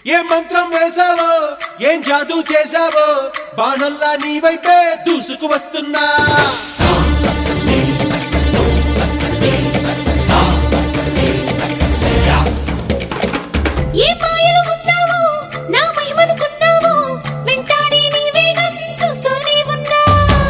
ఏ మంత్రం వేసావో ఏం జాదూ చేసావో బాణల్లా నీ వైపే దూసుకు వస్తున్నా ఏ మాయలు ఉన్నావో నా మహిమనుకున్నావో వెంటాడి నీ వేగం చూస్తూనే ఉన్నా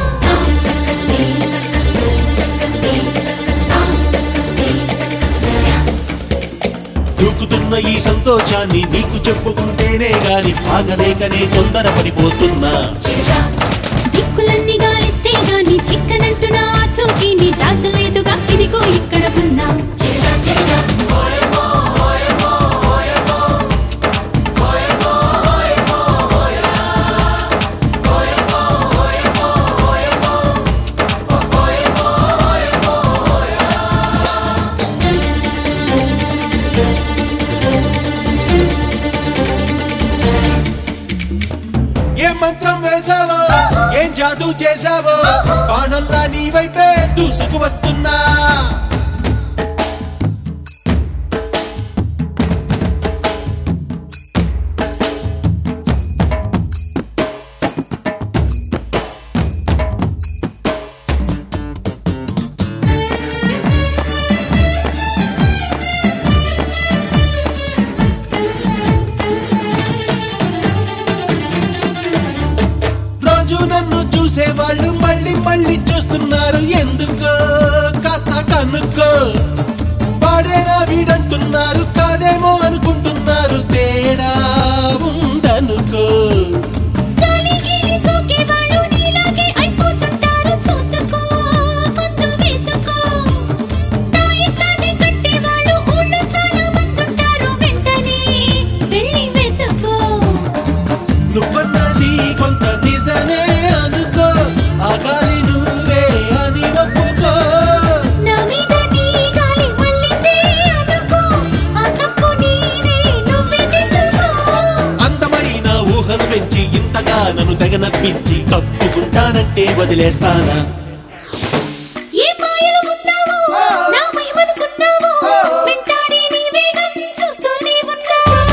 దూకుతున్న ఈ సంతోషాన్ని నీకు చెప్పుకుంటేనే గాని ఆగలేకనే తొందరపడిపోతున్నా దిక్కులన్నీ గాలిస్తే గాని చిక్కనంటున్నా చోకిని దాచలేదుగా ఇదిగో ఇక్కడ ఉన్నా ఏ మంత్రం వేసావో ఏం జాదూ చేసావో బాణల్లా నీ వైపే దూసుకు వస్తున్నా నన్ను చూసేవాళ్ళు మళ్ళీ మళ్ళీ చూస్తున్నారు ఎందుకో కాస్త కనుక్కో వాడేనా వీడంటున్నారు కాదేమో అనుకుంటున్నారు తేడా ఉందనుకో నువ్వన్నది కొంత నిజమే అనుకో ఆ గాలి నువ్వే అని ఒప్పుకో నా మీద నీ గాలి మళ్ళిందే అనుకో ఆ తప్పు నీదే నువ్వే దిద్దుకో అందమైన ఊహలు పెంచి ఇంతగా నన్ను తెగనప్పించి కప్పుకుంటానంటే వదిలేస్తానా ఏ మాయలు ఉన్నావో నా మహిమనుకున్నావో వెంటాడి నీ వేగం చూస్తూనే ఉన్నా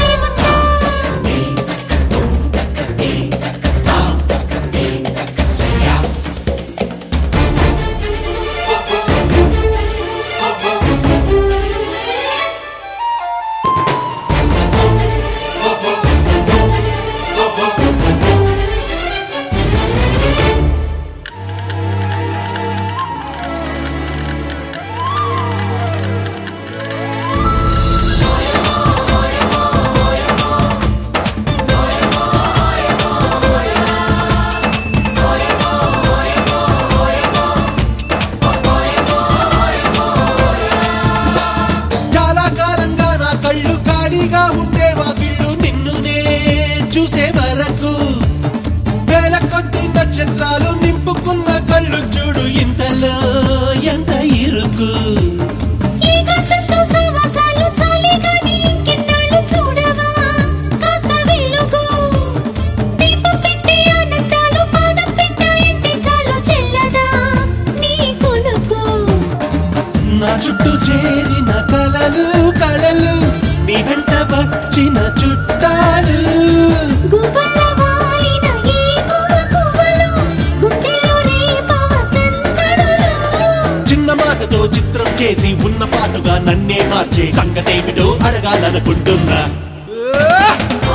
కళ్ళు ఖాళీగా ఉండే వాకిళ్ళు నిన్నునే చూసే వరకు వేల కొద్ది నక్షత్రాలు నింపుకున్న కళ్ళు చూడు ఇంతలో ఎంత ఇరుకు నా చుట్టూ చేరిన కలలు కళలు నీ వెంట వచ్చిన చుట్టాలు చిన్న మాటతో చిత్రం చేసి ఉన్న పాటుగా నన్నే మార్చే సంగతేమిటో అడగాలనుకుంటున్నా